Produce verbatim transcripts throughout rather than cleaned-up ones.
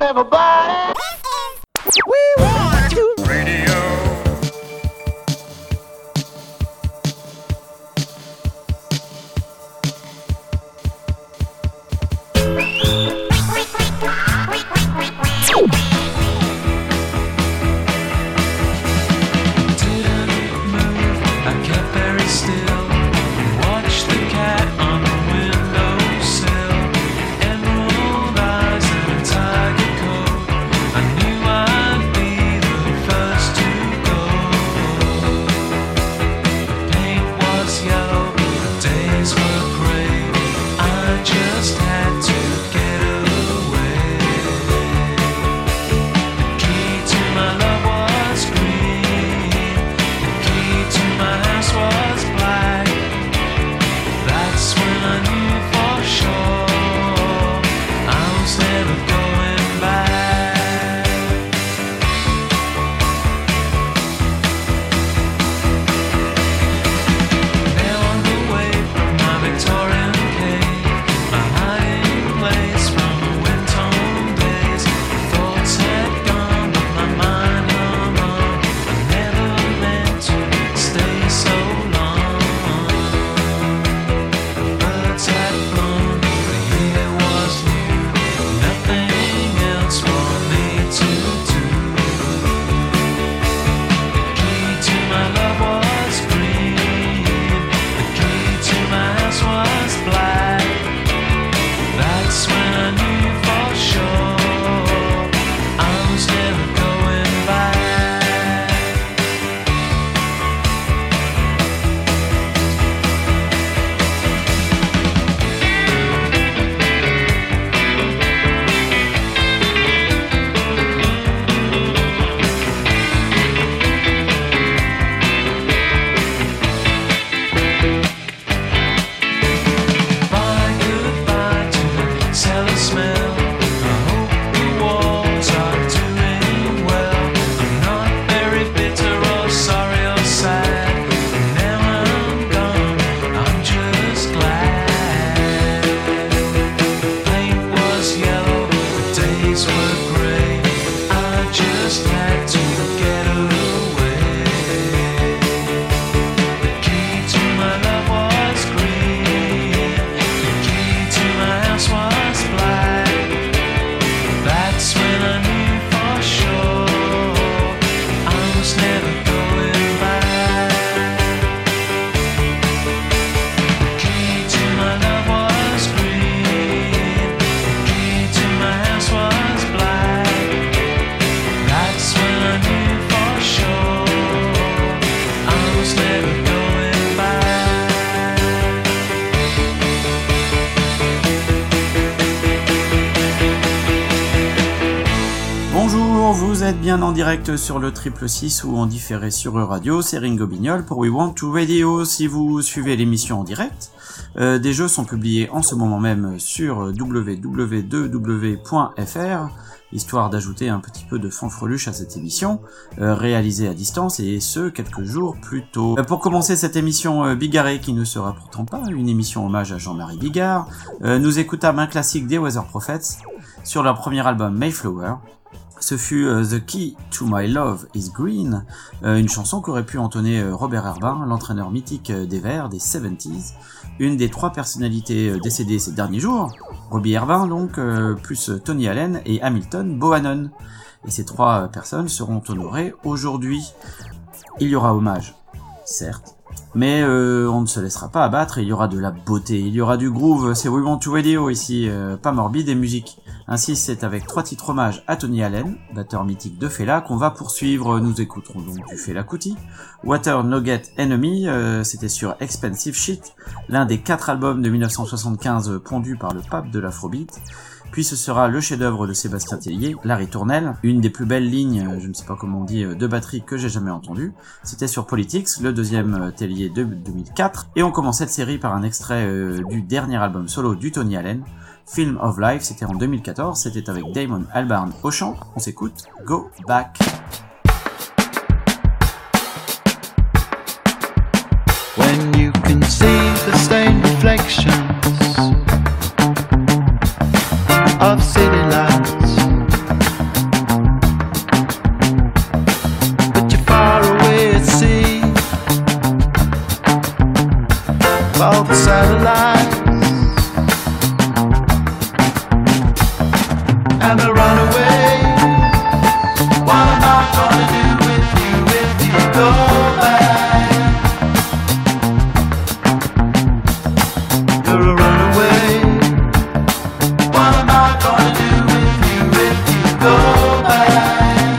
Everybody, we want to radio. Bien en direct sur le triple six ou en différé sur E-Radio, c'est Ringo Bignol pour We Want to Radio. Si vous suivez l'émission en direct, euh, des jeux sont publiés en ce moment même sur w w w point f r, histoire d'ajouter un petit peu de fanfreluche à cette émission, euh, réalisée à distance et ce, quelques jours plus tôt. Euh, pour commencer cette émission euh, bigarrée, qui ne sera pourtant pas une émission hommage à Jean-Marie Bigard, euh, nous écoutâmes un classique des Weather Prophets sur leur premier album Mayflower. Ce fut uh, The Key to My Love is Green, euh, une chanson qu'aurait pu entonner euh, Robert Herbin, l'entraîneur mythique euh, des Verts des soixante-dix, une des trois personnalités euh, décédées ces derniers jours, Robbie Herbin donc, euh, plus Tony Allen et Hamilton Bohannon. Et ces trois euh, personnes seront honorées aujourd'hui. Il y aura hommage, certes, mais euh, on ne se laissera pas abattre, il y aura de la beauté, il y aura du groove, c'est We Want to Radio ici, euh, pas morbide et musique. Ainsi, c'est avec trois titres hommages à Tony Allen, batteur mythique de Fela, qu'on va poursuivre. Nous écouterons donc du Fela Kuti. Water Nugget Enemy, euh, c'était sur Expensive Shit, l'un des quatre albums de dix-neuf cent soixante-quinze pondus par le pape de l'Afrobeat. Puis ce sera le chef-d'œuvre de Sébastien Tellier, La Ritournelle, une des plus belles lignes, je ne sais pas comment on dit, de batterie que j'ai jamais entendue. C'était sur Politics, le deuxième Tellier de deux mille quatre. Et on commence cette série par un extrait euh, du dernier album solo du Tony Allen, Film of Life, c'était en deux mille quatorze, c'était avec Damon Albarn au chant. On s'écoute Go Back. When you can see the stained reflections of city lights and I run away. What am I gonna do with you if you go back? You're a runaway. What am I gonna do with you if you go back?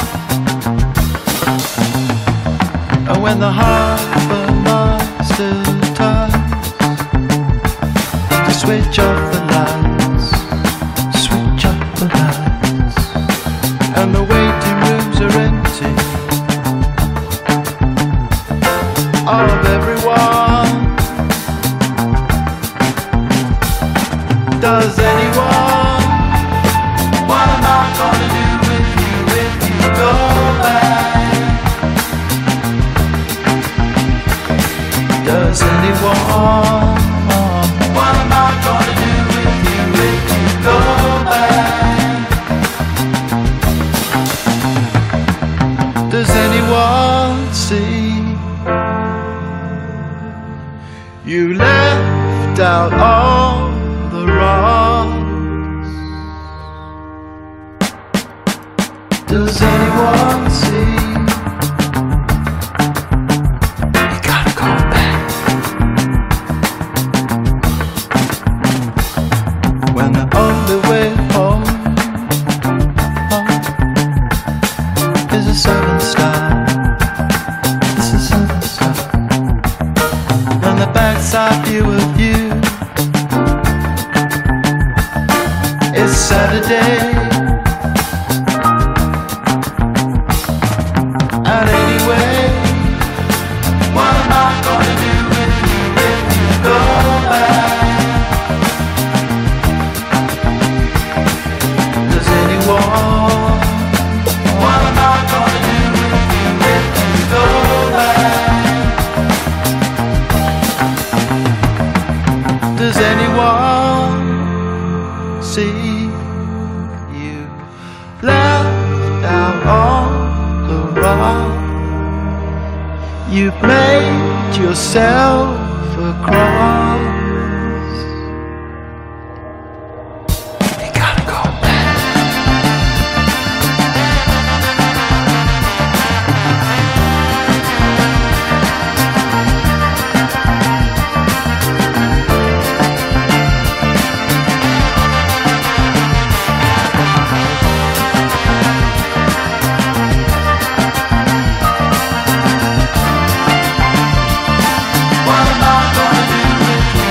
And when the harbor master turns to switch off the lights, switch off the lights, and the waiting rooms are empty of everyone. Does anyone? What am I gonna do with you if you go back? Does anyone? What am I gonna do with you if you go back? Does anyone see? You left out all the wrongs. Does anyone see? You gotta go back. When the only way home, home is a seven star. It's a seven star. And the backside view of you is Saturday. And anyway, what am I gonna do with you if you go back? Does anyone? What am I gonna do with you if you go back? Does anyone see? You left out all the wrong. You've made yourself a cross. You gotta go back. What am I gonna do with you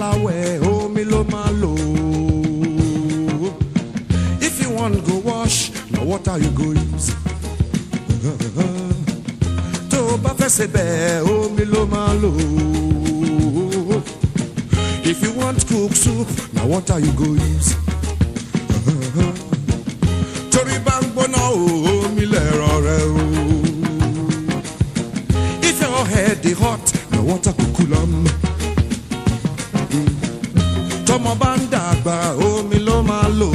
bá wẹ̀ omi ló máa lò. If you want go wash, na water you go use. Tó o bá fẹ́ sebẹ̀ omi ló máa lò. If you want cook soup, na water you go use. Torí bá ń gbóná omi lẹ̀rọ rẹ o. If your head dey hot, na water go cool am. Tọ́mọ bá ń dàgbà omi ló máa lò.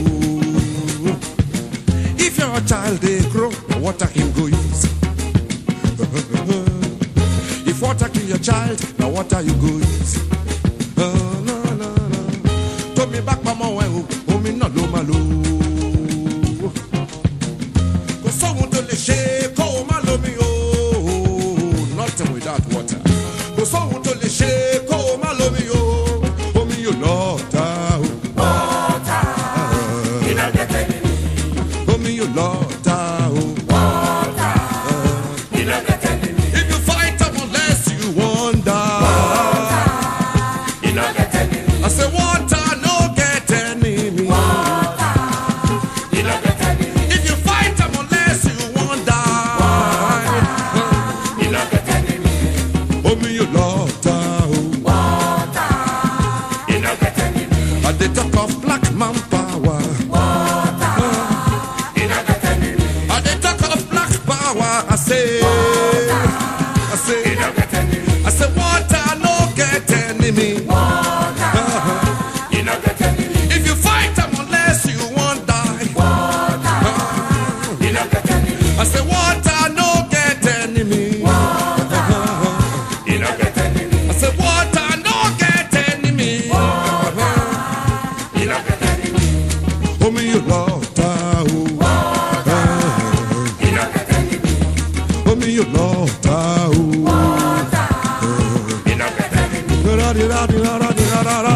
If your child dey grow, na water him go use. If water kill your child, na water you go use. Oh, no, no, no. Tómi bá pamọ́ ẹ̀ o, omi náà ló máa lò. Kò sóhun tó lè ṣe kó o má lómi o. Nothing without water. Kò sóhun tó lè ṣe kó o má lómi o. Omi yóò lọ́ọ̀ta o. Water, you don't get enemy. Omi yóò lọ́ọ̀ta o. Water, you don't get enemy. If you fight them unless you wonder. You don't get enemy. I say water no get enemy. Water, you don't get enemy. If you fight them unless you wonder. You don't get enemy. Omi yóò lọ́ọ̀ta o. Water, you don't get enemy. At the talk of black man power. Water, you don't get enemy. At the talk of black power, I say, I say, You don't get enemy. I say water no get enemy. Water, you don't get enemy. If you fight them unless you want die. Water, you don't get enemy. I say water no get enemy. You don't get enemy. I say water no get enemy. You don't get enemy. Omi yóò lọ́ọ̀ta o. You don't get enemy. Omi yóò lọ́ọ̀ta o. You don't get enemy. Ra-di-ra-di-ra-ra-di-ra-ra-ra.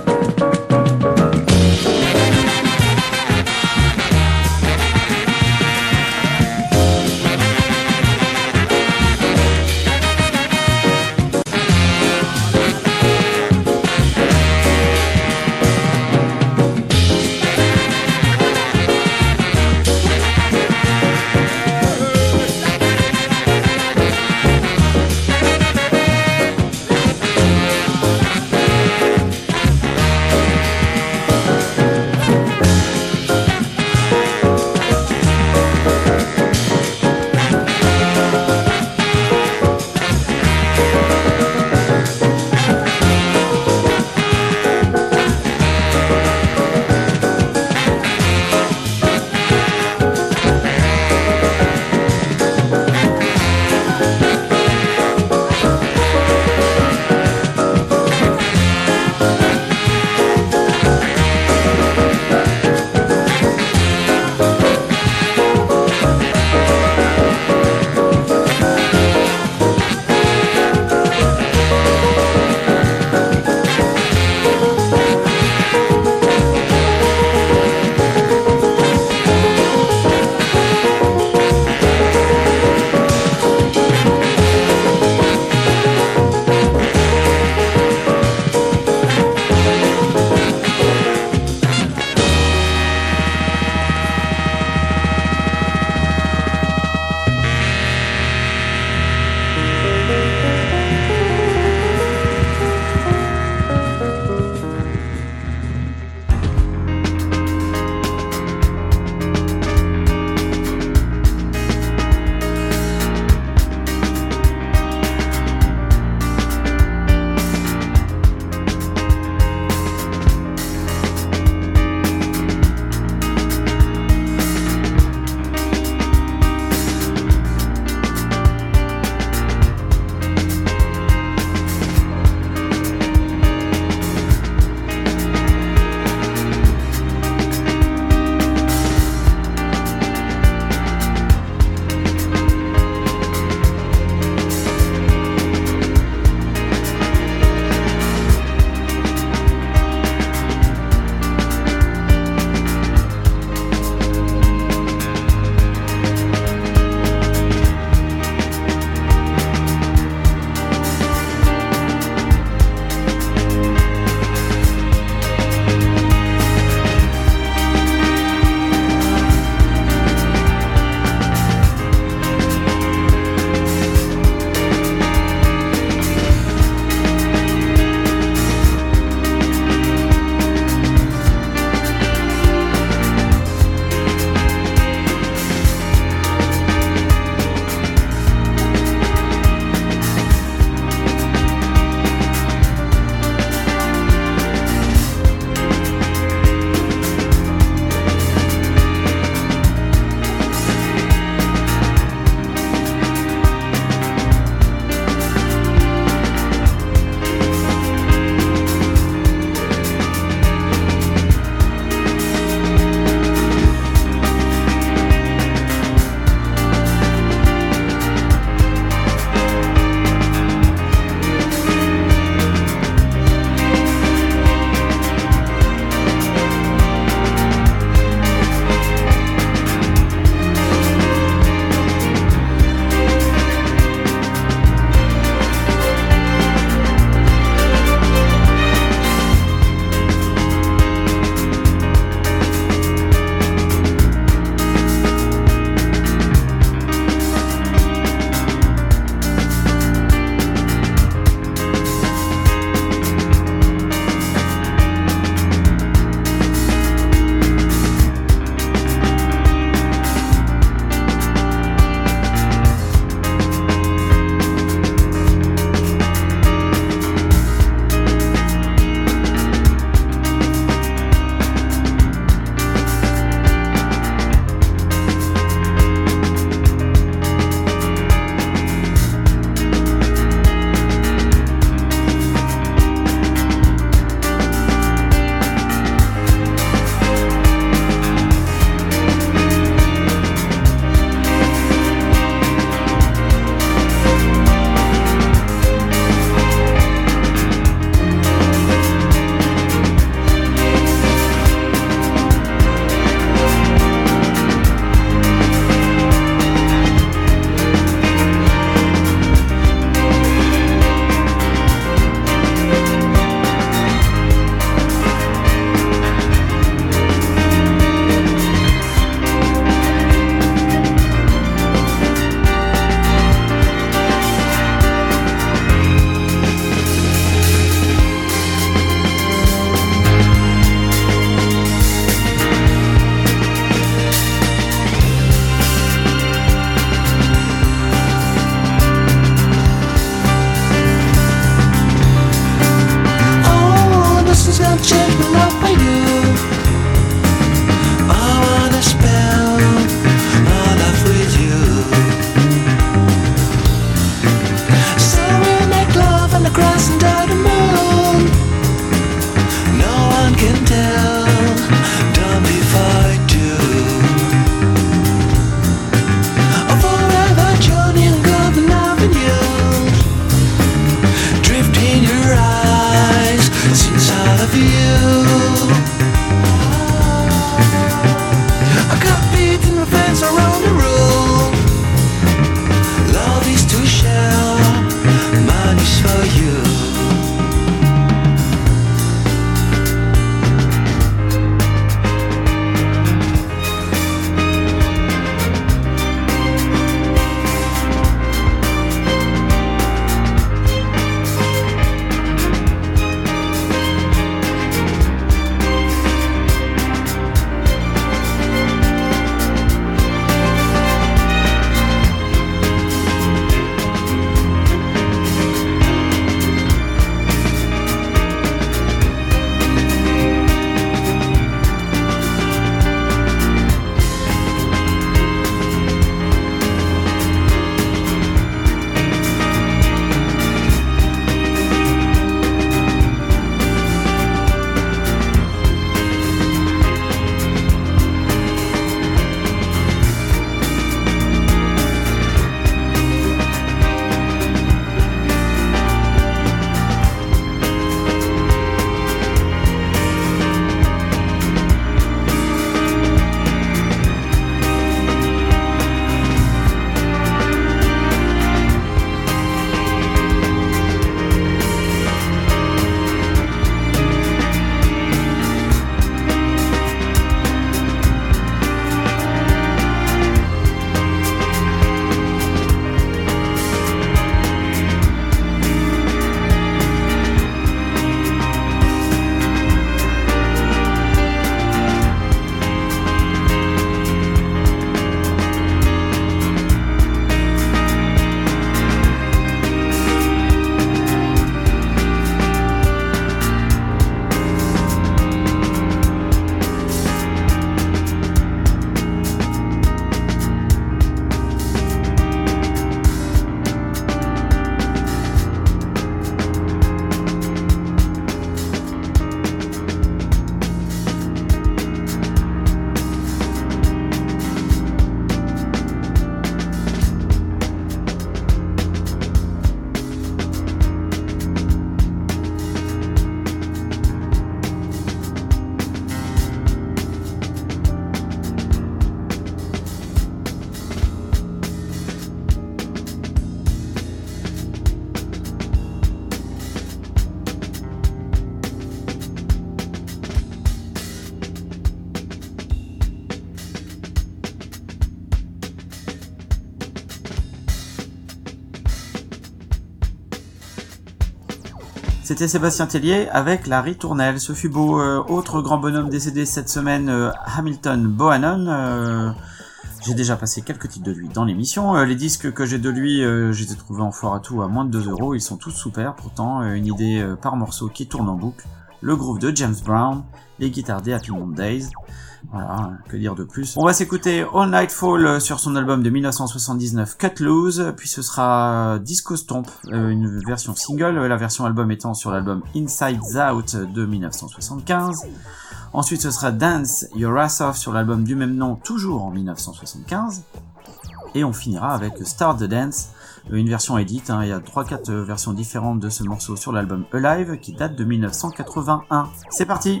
C'était Sébastien Tellier avec la ritournelle. Ce fut beau. Euh, autre grand bonhomme décédé cette semaine, euh, Hamilton Bohannon. Euh, j'ai déjà passé quelques titres de lui dans l'émission. Euh, les disques que j'ai de lui, euh, je les ai trouvés en foire à tout à moins de deux euros. Ils sont tous super. Pourtant, euh, une idée euh, par morceau qui tourne en boucle. Le groove de James Brown, les guitares des Happy Mondays. Voilà, que dire de plus. On va s'écouter All Night Fall sur son album de dix-neuf cent soixante-dix-neuf Cut Loose, puis ce sera Disco Stomp, euh, une version single, la version album étant sur l'album Inside Out de dix-neuf cent soixante-quinze. Ensuite ce sera Dance Your Ass Off sur l'album du même nom, toujours en dix-neuf cent soixante-quinze. Et on finira avec Start the Dance, une version édite, hein, il y a trois quatre versions différentes de ce morceau sur l'album Alive qui date de dix-neuf cent quatre-vingt-un. C'est parti!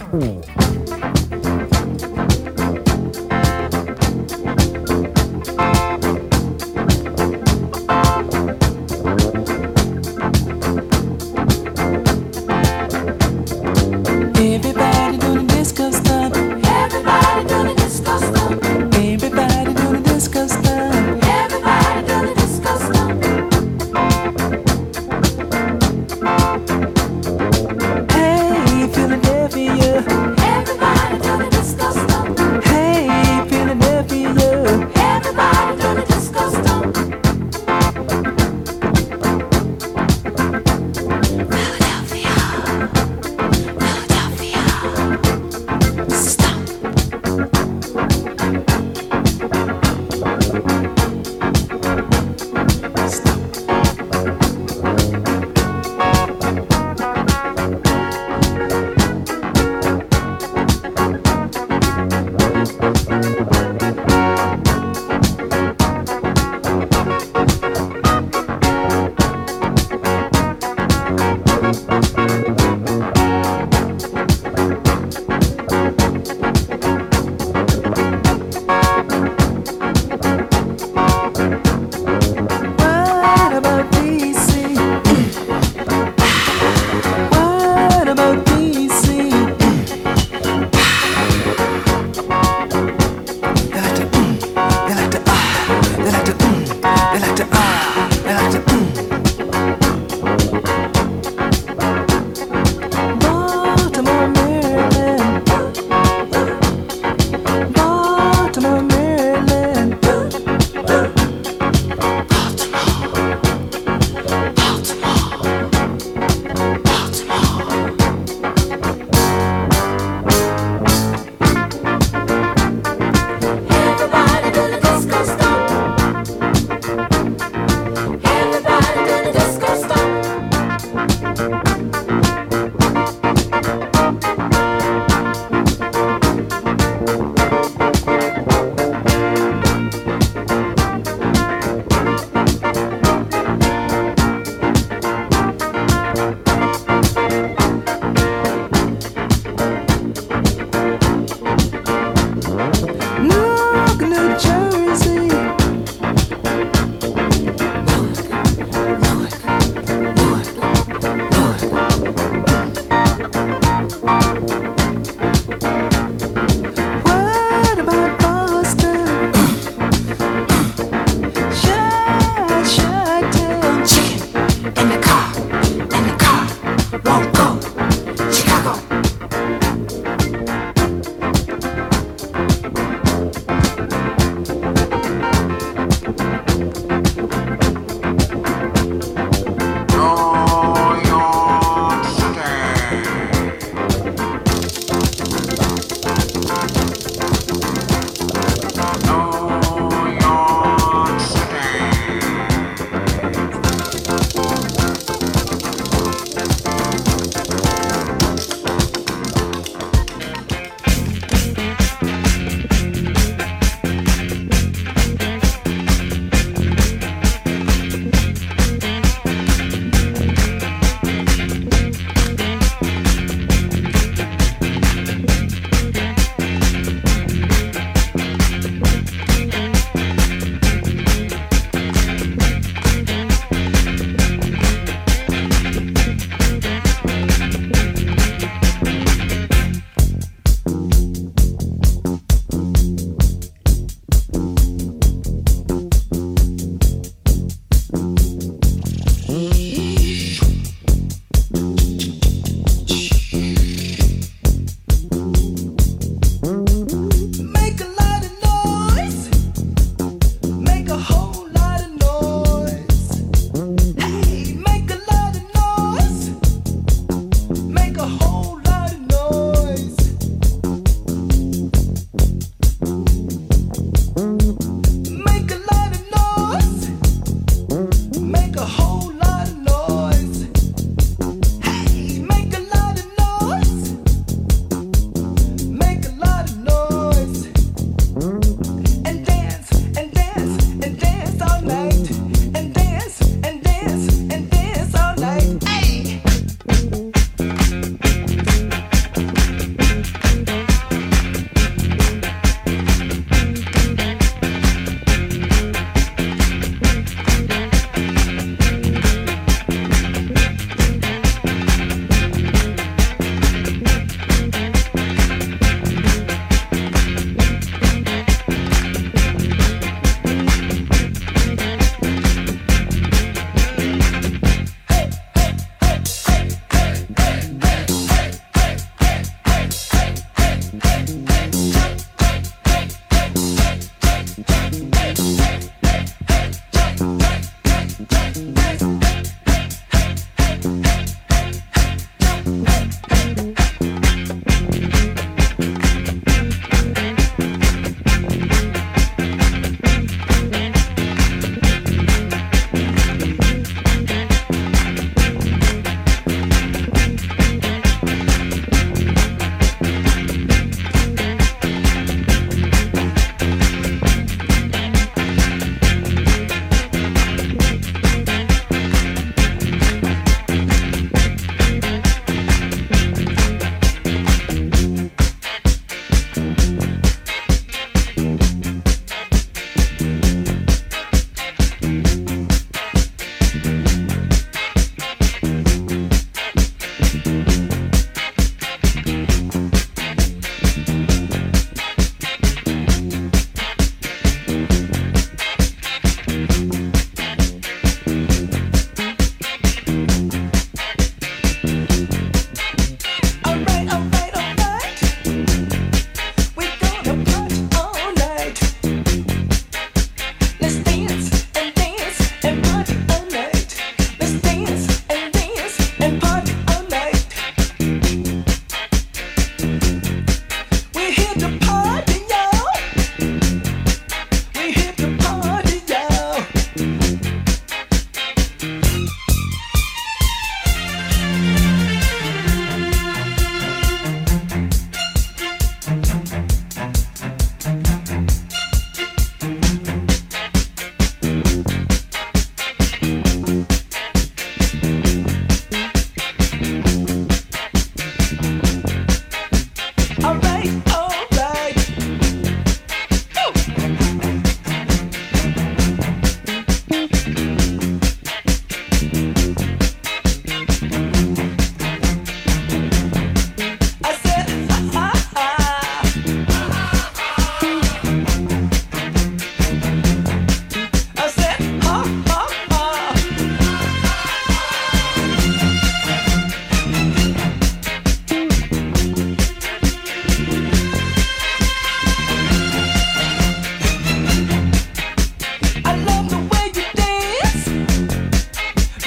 Everybody doing disco stuff. Everybody doing disco stuff. Everybody doing disco stuff. Everybody doing disco stuff. Hey, Philadelphia. Everybody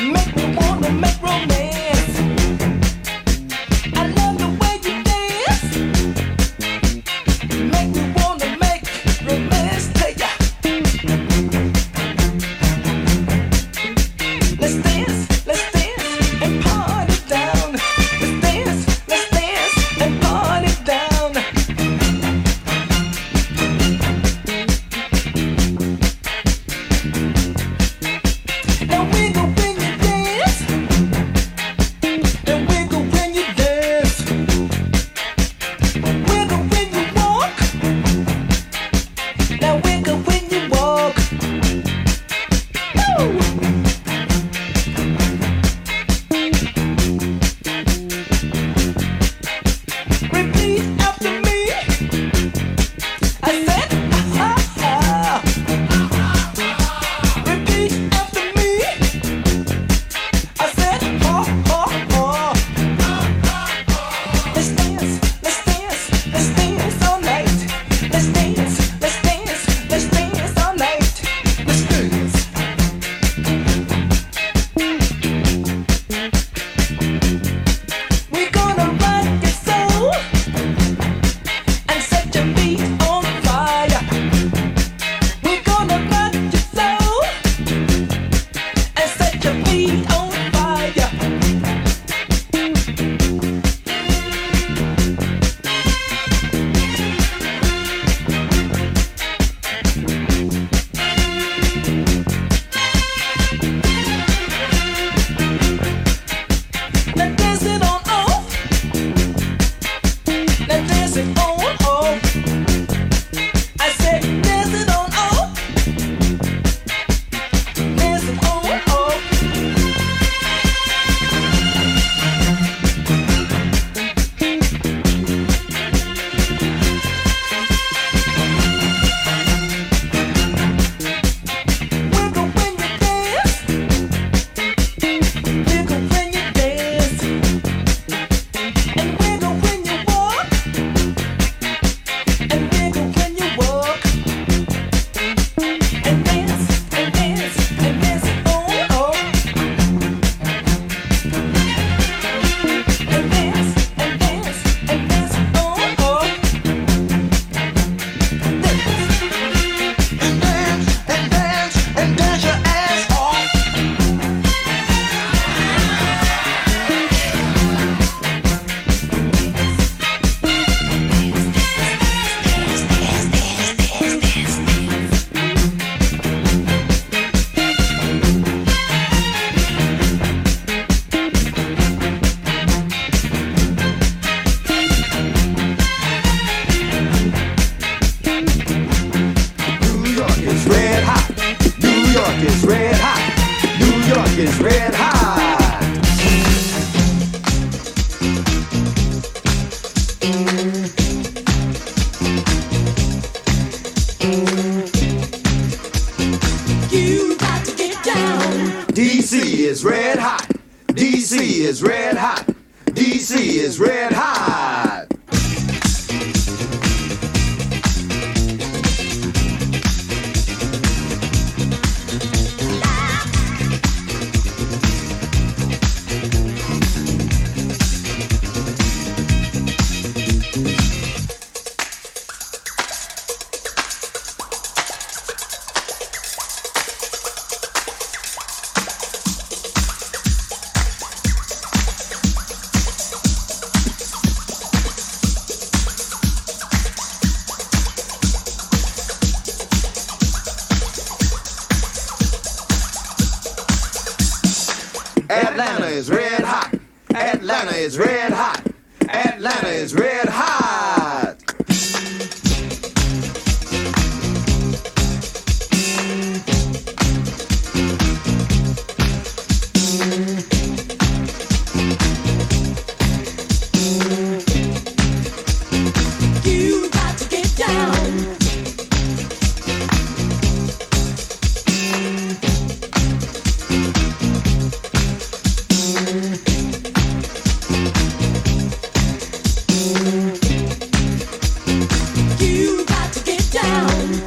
is red hot. You got to get down. D C is red hot. D C is red hot. D C is red hot. Atlanta is red hot. Atlanta is red hot. Atlanta is red hot. You got to get down. You got to get down.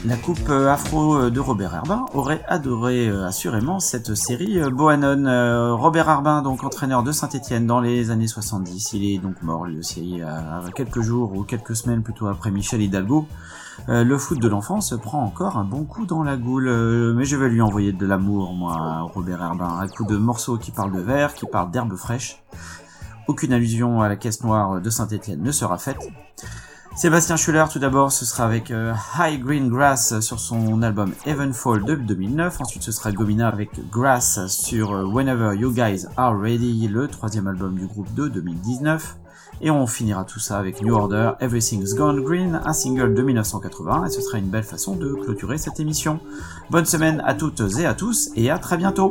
La coupe afro de Robert Herbin aurait adoré euh, assurément cette série euh, Bohannon. Euh, Robert Herbin, donc entraîneur de Saint-Étienne dans les années soixante-dix, il est donc mort lui aussi à, à quelques jours ou quelques semaines plutôt après Michel Hidalgo. Euh, le foot de l'enfance prend encore un bon coup dans la goule, euh, mais je vais lui envoyer de l'amour, moi, Robert Herbin, un coup de morceaux qui parlent de verre, qui parlent d'herbe fraîche. Aucune allusion à la caisse noire de Saint-Étienne ne sera faite. Sébastien Schuller, tout d'abord, ce sera avec euh, High Green Grass sur son album Heavenfall de deux mille neuf. Ensuite, ce sera Gomina avec Grass sur euh, Whenever You Guys Are Ready, le troisième album du groupe de deux mille dix-neuf. Et on finira tout ça avec New Order, Everything's Gone Green, un single de mille neuf cent quatre-vingts, et ce sera une belle façon de clôturer cette émission. Bonne semaine à toutes et à tous, et à très bientôt!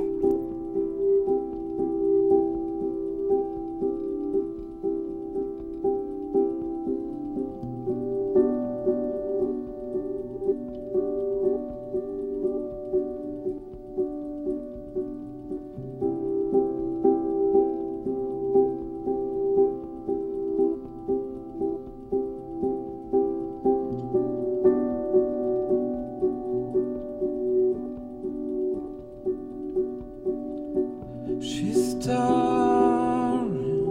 She's starring.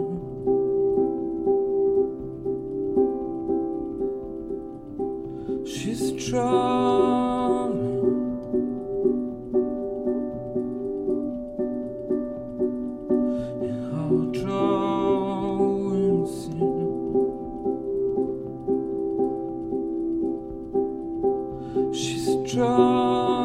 She's trying. In our drawing scene. She's trying.